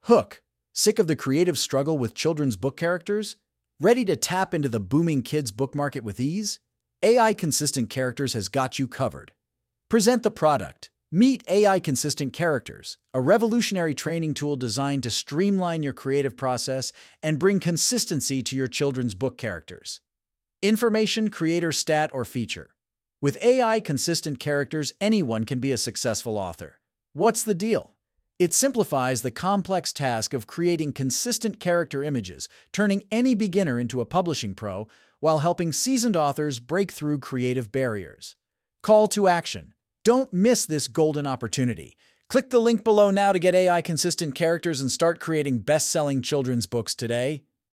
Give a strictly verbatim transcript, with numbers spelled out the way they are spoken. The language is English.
Hook, sick of the creative struggle with children's book characters? Ready to tap into the booming kids' book market with ease? A I Consistent Characters has got you covered. Present the product. Meet A I Consistent Characters, a revolutionary training tool designed to streamline your creative process and bring consistency to your children's book characters. Information, creator, stat, or feature. With A I Consistent Characters, anyone can be a successful author. What's the deal? It simplifies the complex task of creating consistent character images, turning any beginner into a publishing pro, while helping seasoned authors break through creative barriers. Call to action. Don't miss this golden opportunity. Click the link below now to get A I Consistent Characters and start creating best-selling children's books today.